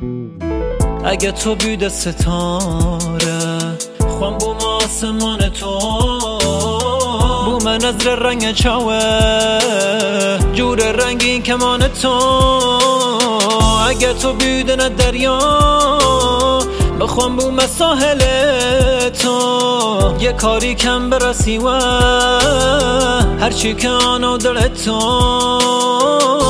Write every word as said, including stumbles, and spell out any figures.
اگه تو بیده ستاره خوام بوم آسمان تو بوم نظر رنگ چاوه جور رنگین کمان تو اگه تو بیده نه دریا بخوام بوم ساحل تو یه کاری کم برسی و هرچی که آنو دل تو